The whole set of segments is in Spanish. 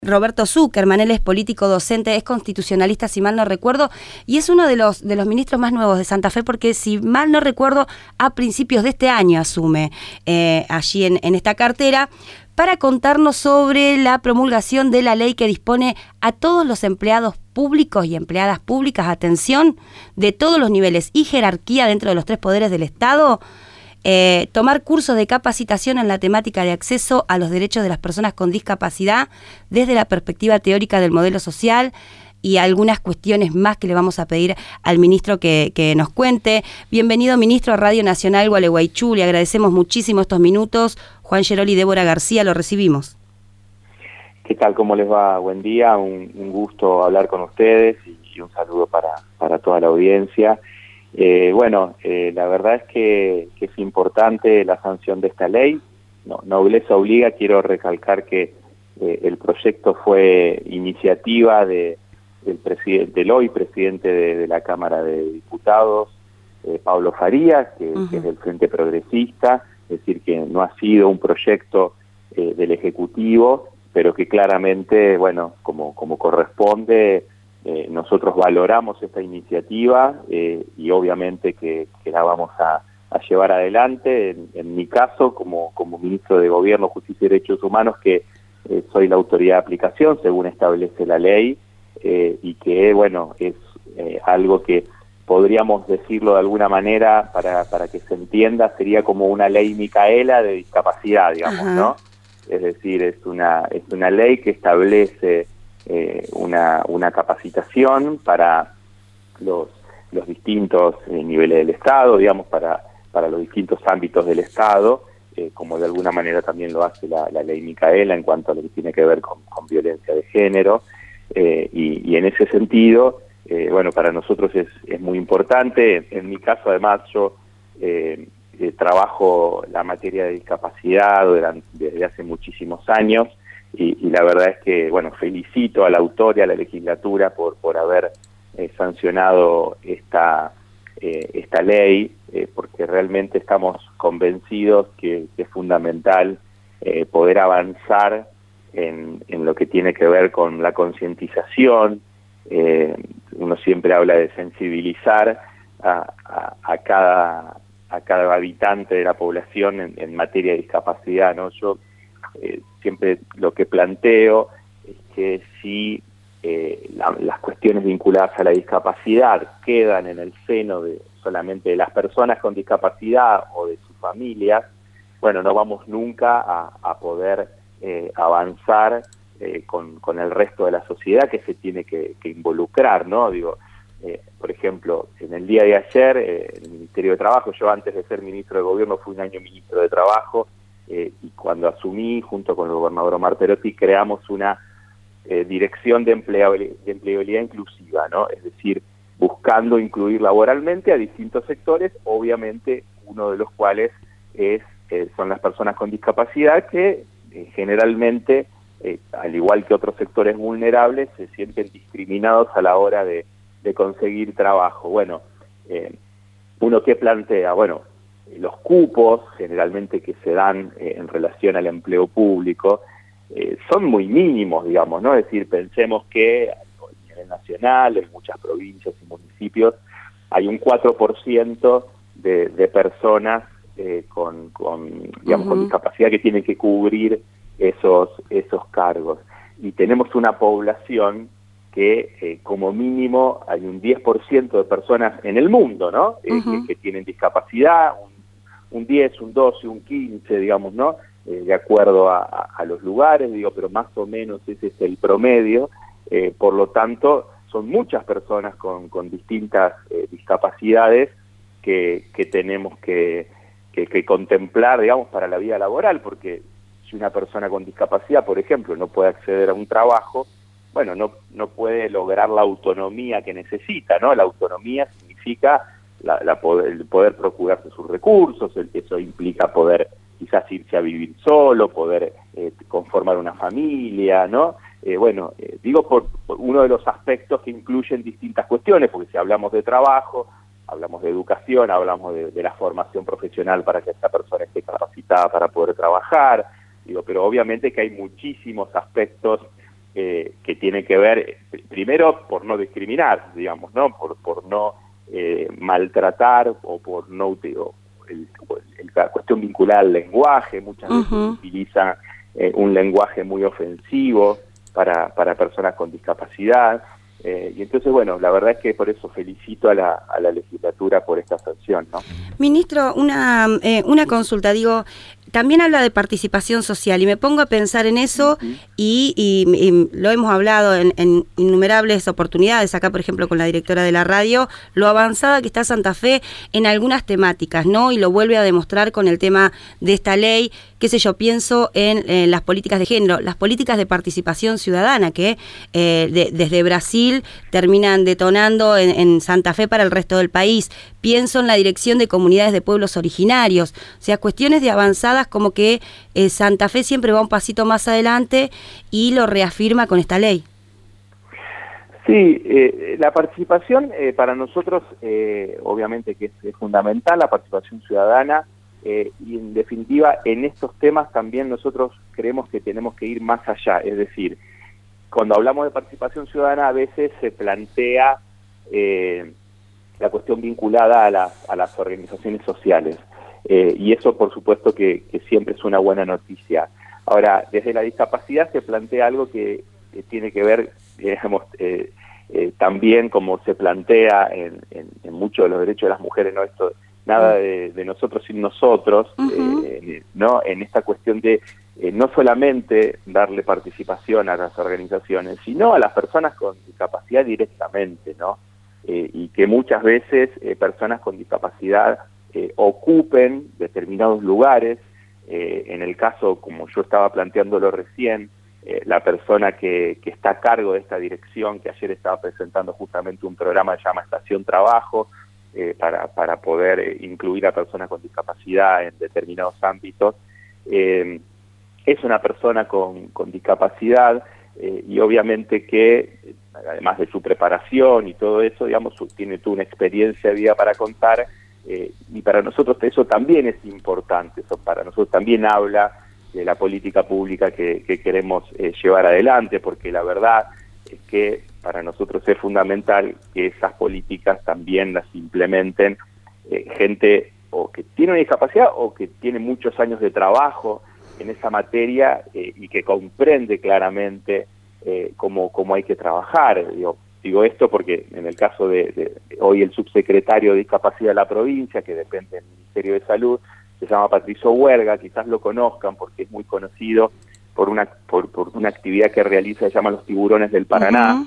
Roberto Zuckerman. Él es político docente, es constitucionalista, si mal no recuerdo, y es uno de los ministros más nuevos de Santa Fe, porque si mal no recuerdo, a principios de este año asume allí en esta cartera, para contarnos sobre la promulgación de la ley que dispone a todos los empleados públicos y empleadas públicas, atención, de todos los niveles y jerarquía dentro de los tres poderes del Estado, tomar cursos de capacitación en la temática de acceso a los derechos de las personas con discapacidad desde la perspectiva teórica del modelo social y algunas cuestiones más que le vamos a pedir al ministro que nos cuente. Bienvenido, ministro, a Radio Nacional Gualeguaychú. Le agradecemos muchísimo estos minutos. Juan Geroli y Débora García, lo recibimos. ¿Qué tal? ¿Cómo les va? Buen día, un gusto hablar con ustedes y un saludo para toda la audiencia. La verdad es que es importante la sanción de esta ley. Nobleza obliga. Quiero recalcar que el proyecto fue iniciativa del hoy presidente de la Cámara de Diputados, Pablo Farías, que es del Frente Progresista, es decir, que no ha sido un proyecto del Ejecutivo, pero que claramente, como corresponde, nosotros valoramos esta iniciativa y obviamente que la vamos a llevar adelante. En mi caso, como ministro de Gobierno, Justicia y Derechos Humanos, que soy la autoridad de aplicación según establece la ley, y que es algo que podríamos decirlo de alguna manera para que se entienda, sería como una ley Micaela de discapacidad, digamos, ¿no? Es decir, es una ley que establece una capacitación para los distintos niveles del Estado, digamos, para los distintos ámbitos del Estado, como de alguna manera también lo hace la ley Micaela en cuanto a lo que tiene que ver con violencia de género, y en ese sentido, para nosotros es muy importante. En mi caso, además, yo trabajo la materia de discapacidad desde hace muchísimos años, y la verdad es que, felicito al autor y a la legislatura por haber sancionado esta ley, porque realmente estamos convencidos que es fundamental poder avanzar en lo que tiene que ver con la concientización. Uno siempre habla de sensibilizar a cada habitante de la población en materia de discapacidad, ¿no? Yo siempre lo que planteo es que si las cuestiones vinculadas a la discapacidad quedan en el seno solamente de las personas con discapacidad o de sus familias, no vamos nunca a poder avanzar con el resto de la sociedad que se tiene que involucrar, ¿no? Por ejemplo, en el día de ayer, en el Ministerio de Trabajo, yo antes de ser ministro de Gobierno fui un año ministro de Trabajo, y cuando asumí, junto con el gobernador Omar Perotti, creamos una dirección de empleabilidad inclusiva, ¿no? Es decir, buscando incluir laboralmente a distintos sectores, obviamente uno de los cuales son las personas con discapacidad, que generalmente, al igual que otros sectores vulnerables, se sienten discriminados a la hora de conseguir trabajo. Uno que plantea, los cupos generalmente que se dan en relación al empleo público son muy mínimos, digamos, ¿no? Es decir, pensemos que a nivel nacional, en muchas provincias y municipios, hay un 4% de personas con discapacidad que tienen que cubrir esos cargos. Y tenemos una población que como mínimo hay un 10% de personas en el mundo, ¿no? Que tienen discapacidad, un 10, un 12, un 15, digamos, ¿no? De acuerdo a los lugares, pero más o menos ese es el promedio. Por lo tanto, son muchas personas con distintas discapacidades que tenemos que contemplar, digamos, para la vida laboral, porque si una persona con discapacidad, por ejemplo, no puede acceder a un trabajo, no puede lograr la autonomía que necesita, ¿no? La autonomía significa el poder procurarse sus recursos, eso implica poder quizás irse a vivir solo, poder conformar una familia, ¿no? Digo por uno de los aspectos que incluyen distintas cuestiones, porque si hablamos de trabajo, hablamos de educación, hablamos de la formación profesional para que esta persona esté capacitada para poder trabajar, pero obviamente que hay muchísimos aspectos que tiene que ver, primero, por no discriminar, digamos, ¿no? Por no maltratar o por no... la cuestión vinculada al lenguaje, muchas veces utiliza un lenguaje muy ofensivo para personas con discapacidad. Y entonces, bueno, la verdad es que por eso felicito a la legislatura por esta sanción, ¿no? Ministro, una consulta, digo, también habla de participación social y me pongo a pensar en eso y lo hemos hablado en innumerables oportunidades, acá por ejemplo con la directora de la radio, lo avanzada que está Santa Fe en algunas temáticas, ¿no? Y lo vuelve a demostrar con el tema de esta ley, qué sé yo, pienso en las políticas de género, las políticas de participación ciudadana que desde Brasil terminan detonando en Santa Fe para el resto del país. Pienso en la dirección de comunidades de pueblos originarios, o sea, cuestiones de avanzadas como que Santa Fe siempre va un pasito más adelante y lo reafirma con esta ley. Sí, la participación para nosotros obviamente que es fundamental, la participación ciudadana, y en definitiva en estos temas también nosotros creemos que tenemos que ir más allá, es decir, cuando hablamos de participación ciudadana a veces se plantea la cuestión vinculada a las organizaciones sociales, y eso por supuesto que siempre es una buena noticia. Ahora, desde la discapacidad se plantea algo que tiene que ver, digamos, también como se plantea en muchos de los derechos de las mujeres, ¿no? Esto, nada de nosotros sin nosotros, ¿no? En esta cuestión de no solamente darle participación a las organizaciones, sino a las personas con discapacidad directamente, ¿no? Y que muchas veces personas con discapacidad ocupen determinados lugares. En el caso, como yo estaba planteándolo recién, la persona que está a cargo de esta dirección, que ayer estaba presentando justamente un programa que se llama Estación Trabajo, para poder incluir a personas con discapacidad en determinados ámbitos, es una persona con discapacidad, y obviamente que, además de su preparación y todo eso, digamos, tiene toda una experiencia de vida para contar, y para nosotros eso también es importante, eso para nosotros también habla de la política pública que queremos llevar adelante, porque la verdad es que para nosotros es fundamental que esas políticas también las implementen gente o que tiene una discapacidad o que tiene muchos años de trabajo en esa materia y que comprende claramente cómo hay que trabajar. Digo esto porque en el caso de hoy el subsecretario de Discapacidad de la provincia, que depende del Ministerio de Salud, se llama Patricio Huerga, quizás lo conozcan porque es muy conocido por una actividad que realiza, se llama Los Tiburones del Paraná,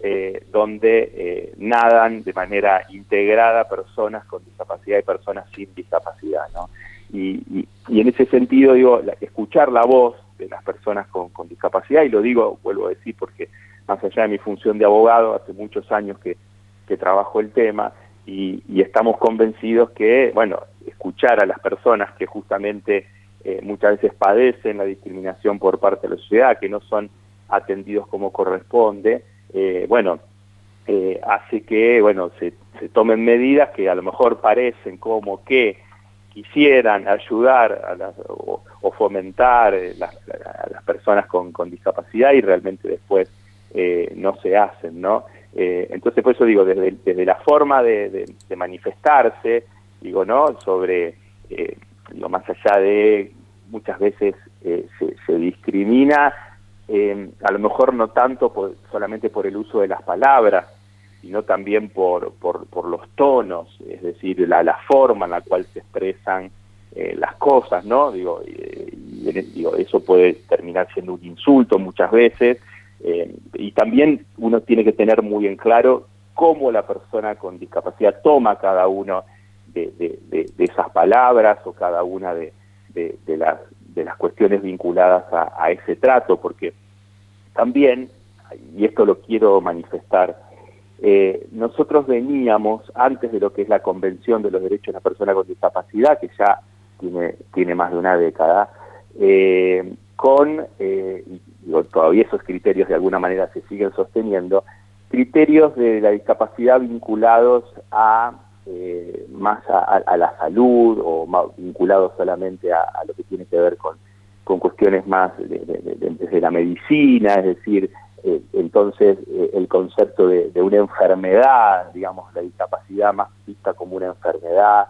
donde nadan de manera integrada personas con discapacidad y personas sin discapacidad, ¿no? Y en ese sentido, digo, escuchar la voz de las personas con discapacidad, y lo digo, vuelvo a decir, porque más allá de mi función de abogado, hace muchos años que trabajo el tema, y estamos convencidos que, bueno, escuchar a las personas que justamente muchas veces padecen la discriminación por parte de la sociedad, que no son atendidos como corresponde, hace que, bueno, se tomen medidas que a lo mejor parecen como que quisieran ayudar o fomentar a las personas con discapacidad y realmente después no se hacen, ¿no? Entonces, por eso digo, desde la forma de manifestarse, digo, ¿no? Sobre, más allá de muchas veces se discrimina, a lo mejor no tanto solamente por el uso de las palabras, sino también por los tonos, es decir, la forma en la cual se expresan las cosas, ¿no? Digo, eso puede terminar siendo un insulto muchas veces, y también uno tiene que tener muy en claro cómo la persona con discapacidad toma cada uno de esas palabras o cada una de las cuestiones vinculadas a ese trato, porque también, y esto lo quiero manifestar, nosotros veníamos, antes de lo que es la Convención de los Derechos de la Persona con Discapacidad, que ya tiene más de una década, todavía esos criterios de alguna manera se siguen sosteniendo, criterios de la discapacidad vinculados más a la salud o más vinculados solamente a lo que tiene que ver con cuestiones más desde la medicina, es decir, Entonces, el concepto de una enfermedad, digamos, la discapacidad más vista como una enfermedad,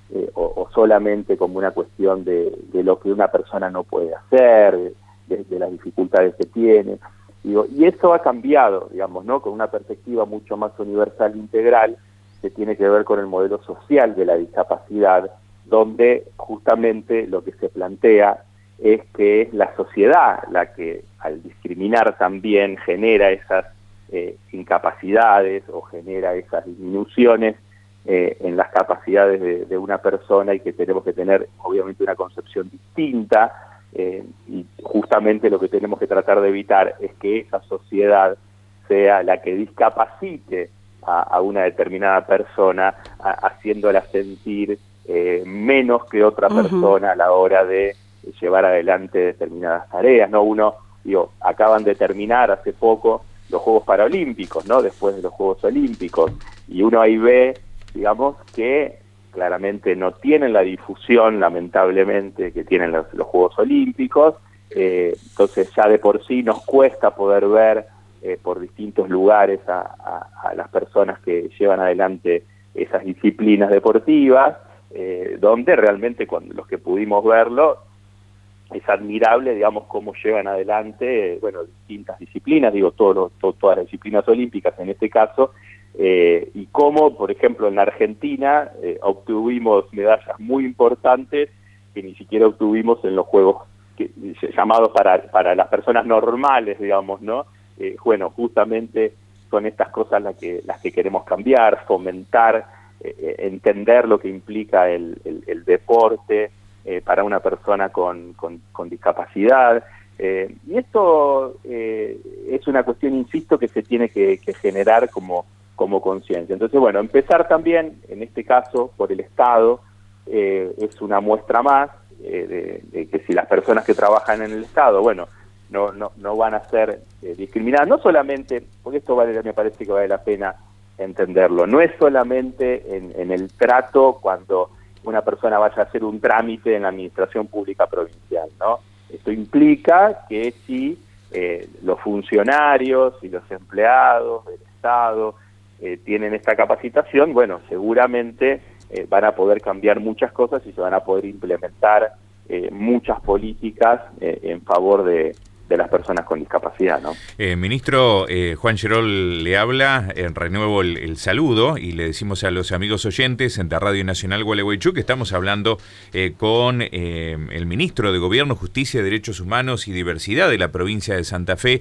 o solamente como una cuestión de lo que una persona no puede hacer, de las dificultades que tiene. Y eso ha cambiado, digamos, ¿no? Con una perspectiva mucho más universal e integral, que tiene que ver con el modelo social de la discapacidad, donde justamente lo que se plantea es que es la sociedad la que, al discriminar también, genera esas incapacidades o genera esas disminuciones en las capacidades de una persona, y que tenemos que tener obviamente una concepción distinta, y justamente lo que tenemos que tratar de evitar es que esa sociedad sea la que discapacite a una determinada persona, haciéndola sentir menos que otra persona a la hora de llevar adelante determinadas tareas, ¿no? Acaban de terminar hace poco los Juegos Paralímpicos, ¿no? Después de los Juegos Olímpicos, y uno ahí ve, digamos, que claramente no tienen la difusión, lamentablemente, que tienen los Juegos Olímpicos. Entonces ya de por sí nos cuesta poder ver por distintos lugares a las personas que llevan adelante esas disciplinas deportivas, donde realmente cuando los que pudimos verlo, es admirable, digamos, cómo llevan adelante, distintas disciplinas, todas las disciplinas olímpicas en este caso, y cómo, por ejemplo, en la Argentina obtuvimos medallas muy importantes que ni siquiera obtuvimos en los Juegos llamados para las personas normales, digamos, ¿no? Justamente son estas cosas las que queremos cambiar, fomentar, entender lo que implica el deporte para una persona con discapacidad. Y esto es una cuestión, insisto, que se tiene que generar como conciencia. Entonces, empezar también, en este caso, por el Estado, es una muestra más de que si las personas que trabajan en el Estado, no van a ser discriminadas, no solamente, porque esto me parece que vale la pena entenderlo, no es solamente en el trato cuando una persona vaya a hacer un trámite en la administración pública provincial, ¿no? Esto implica que si los funcionarios y los empleados del Estado tienen esta capacitación, seguramente van a poder cambiar muchas cosas y se van a poder implementar muchas políticas en favor de las personas con discapacidad, ¿no? Ministro, Juan Gerol le habla, renuevo el saludo y le decimos a los amigos oyentes de Radio Nacional Gualeguaychú que estamos hablando con el ministro de Gobierno, Justicia, Derechos Humanos y Diversidad de la provincia de Santa Fe.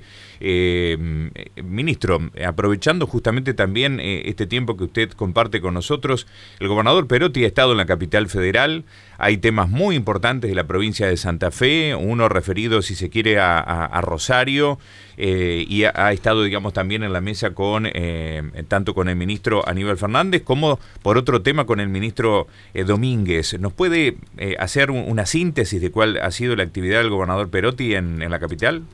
Ministro, aprovechando justamente también este tiempo que usted comparte con nosotros, el gobernador Perotti ha estado en la capital federal, hay temas muy importantes de la provincia de Santa Fe, uno referido, si se quiere, a Rosario, y ha estado, digamos, también en la mesa con tanto con el ministro Aníbal Fernández como por otro tema con el ministro Domínguez. ¿Nos puede hacer una síntesis de cuál ha sido la actividad del gobernador Perotti en la capital?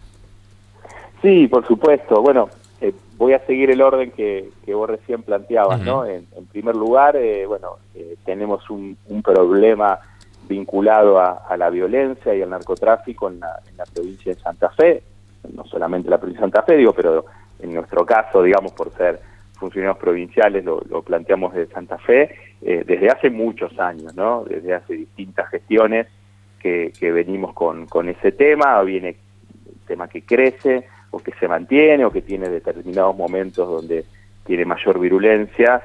Sí, por supuesto. Voy a seguir el orden que vos recién planteabas, ¿no? En primer lugar, tenemos un problema vinculado a la violencia y al narcotráfico en la provincia de Santa Fe, no solamente la provincia de Santa Fe, pero en nuestro caso, digamos, por ser funcionarios provinciales, lo planteamos de Santa Fe desde hace muchos años, ¿no? Desde hace distintas gestiones que venimos con ese tema. Viene el tema que crece o que se mantiene o que tiene determinados momentos donde tiene mayor virulencia.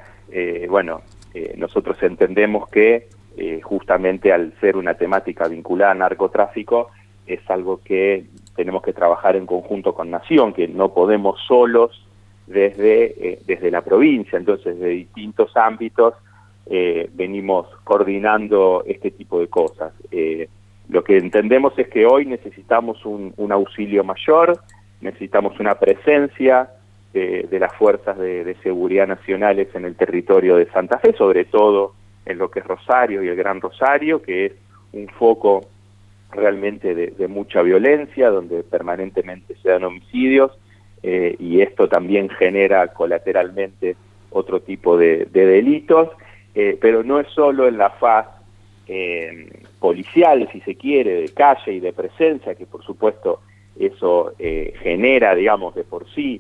Nosotros entendemos que justamente al ser una temática vinculada al narcotráfico es algo que tenemos que trabajar en conjunto con Nación, que no podemos solos desde la provincia. Entonces, de distintos ámbitos venimos coordinando este tipo de cosas. Lo que entendemos es que hoy necesitamos un auxilio mayor, necesitamos una presencia de las fuerzas de seguridad nacionales en el territorio de Santa Fe, sobre todo en lo que es Rosario y el Gran Rosario, que es un foco realmente de mucha violencia, donde permanentemente se dan homicidios, y esto también genera colateralmente otro tipo de delitos, pero no es solo en la faz policial, si se quiere, de calle y de presencia, que por supuesto eso genera, digamos, de por sí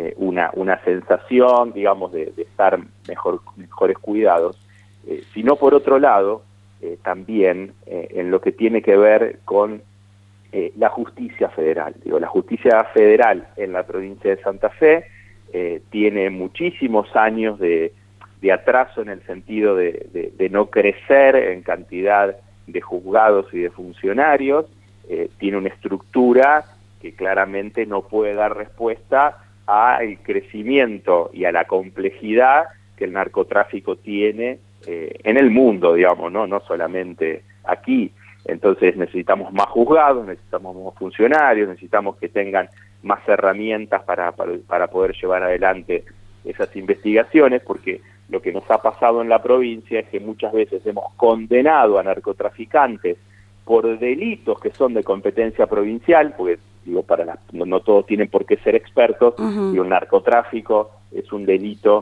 una sensación, digamos, de estar mejores cuidados, sino por otro lado, también en lo que tiene que ver con la justicia federal. Digo, la justicia federal en la provincia de Santa Fe tiene muchísimos años de atraso en el sentido de no crecer en cantidad de juzgados y de funcionarios, tiene una estructura que claramente no puede dar respuesta al crecimiento y a la complejidad que el narcotráfico tiene en el mundo, digamos, no solamente aquí. Entonces necesitamos más juzgados, necesitamos más funcionarios, necesitamos que tengan más herramientas para poder llevar adelante esas investigaciones, porque lo que nos ha pasado en la provincia es que muchas veces hemos condenado a narcotraficantes por delitos que son de competencia provincial, porque digo, no todos tienen por qué ser expertos, y el narcotráfico es un delito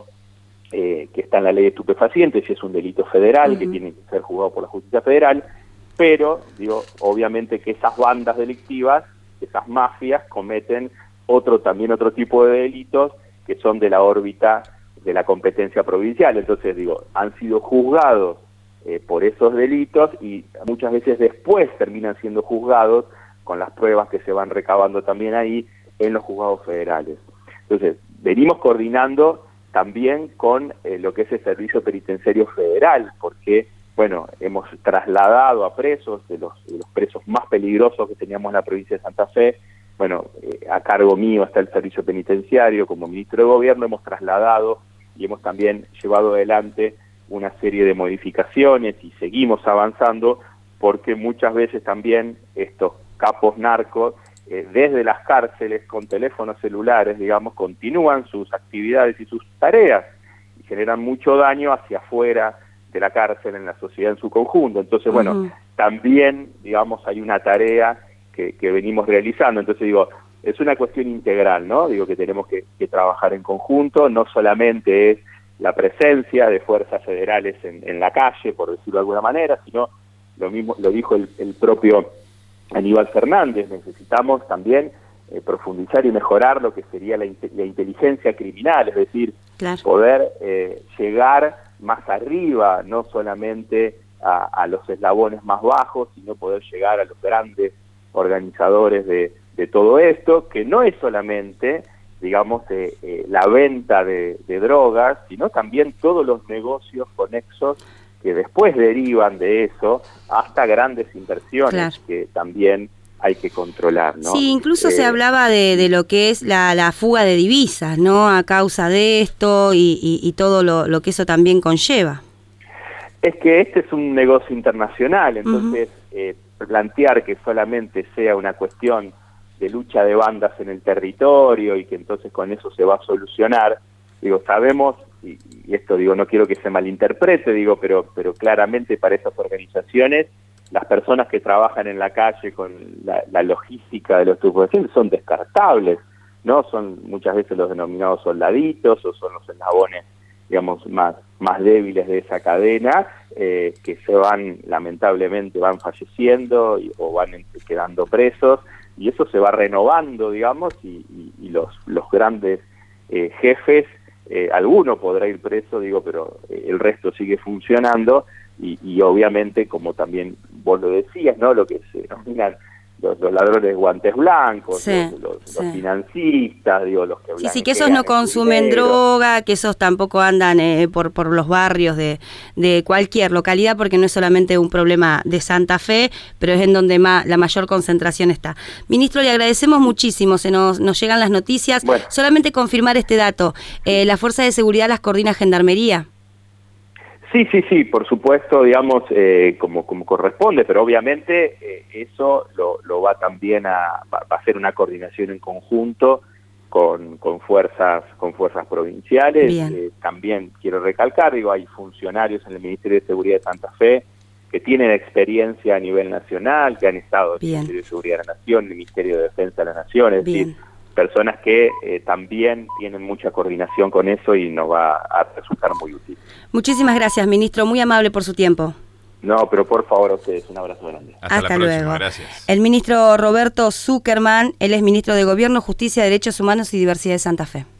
que está en la ley de estupefacientes y es un delito federal que tiene que ser juzgado por la justicia federal, pero digo, obviamente que esas bandas delictivas, esas mafias cometen otro tipo de delitos que son de la órbita de la competencia provincial. Entonces digo, han sido juzgados por esos delitos y muchas veces después terminan siendo juzgados con las pruebas que se van recabando también ahí en los juzgados federales. Entonces, venimos coordinando también con lo que es el Servicio Penitenciario Federal, porque, bueno, hemos trasladado a presos, de los presos más peligrosos que teníamos en la provincia de Santa Fe. Bueno, a cargo mío está el Servicio Penitenciario, como ministro de Gobierno hemos trasladado y hemos también llevado adelante una serie de modificaciones y seguimos avanzando, porque muchas veces también estos capos narcos, desde las cárceles con teléfonos celulares, digamos, continúan sus actividades y sus tareas y generan mucho daño hacia afuera de la cárcel, en la sociedad en su conjunto. Entonces, bueno, también, digamos, hay una tarea que venimos realizando. Entonces, digo, es una cuestión integral, ¿no? Digo que tenemos que trabajar en conjunto, no solamente es la presencia de fuerzas federales en la calle, por decirlo de alguna manera, sino lo mismo lo dijo el propio Aníbal Fernández, necesitamos también profundizar y mejorar lo que sería la inteligencia criminal, es decir, poder llegar más arriba, no solamente a los eslabones más bajos, sino poder llegar a los grandes organizadores de todo esto, que no es solamente, digamos, la venta de drogas, sino también todos los negocios conexos que después derivan de eso hasta grandes inversiones que también hay que controlar, ¿no? Sí, incluso se hablaba de lo que es la fuga de divisas, ¿no? A causa de esto y todo lo que eso también conlleva. Es que este es un negocio internacional, entonces plantear que solamente sea una cuestión de lucha de bandas en el territorio y que entonces con eso se va a solucionar, digo, sabemos, y esto digo, no quiero que se malinterprete, digo, pero claramente para esas organizaciones, las personas que trabajan en la calle con la logística de los estupefacientes son descartables, ¿no? Son muchas veces los denominados soldaditos o son los eslabones, digamos, más débiles de esa cadena, que lamentablemente van falleciendo o van quedando presos, y eso se va renovando, digamos, y los grandes jefes, alguno podrá ir preso, digo, pero el resto sigue funcionando, y obviamente, como también vos lo decías, ¿no? Lo que se denominan los ladrones de guantes blancos, los financistas, digo, los que sí, que esos no consumen droga, que esos tampoco andan por los barrios de cualquier localidad, porque no es solamente un problema de Santa Fe, pero es en donde la mayor concentración está. Ministro, le agradecemos muchísimo, nos llegan las noticias. Bueno. Solamente confirmar este dato, ¿la Fuerza de Seguridad las coordina Gendarmería? Sí, por supuesto, digamos, como corresponde, pero obviamente eso lo va también va a ser una coordinación en conjunto con fuerzas provinciales. También quiero recalcar, digo, hay funcionarios en el Ministerio de Seguridad de Santa Fe que tienen experiencia a nivel nacional, que han estado en el Ministerio de Seguridad de la Nación, en el Ministerio de Defensa de la Nación, es decir, personas que también tienen mucha coordinación con eso y nos va a resultar muy útil. Muchísimas gracias, ministro, muy amable por su tiempo. No, pero por favor a ustedes, un abrazo grande. Hasta la próxima, luego. Gracias. El ministro Roberto Zuckerman, él es ministro de Gobierno, Justicia, Derechos Humanos y Diversidad de Santa Fe.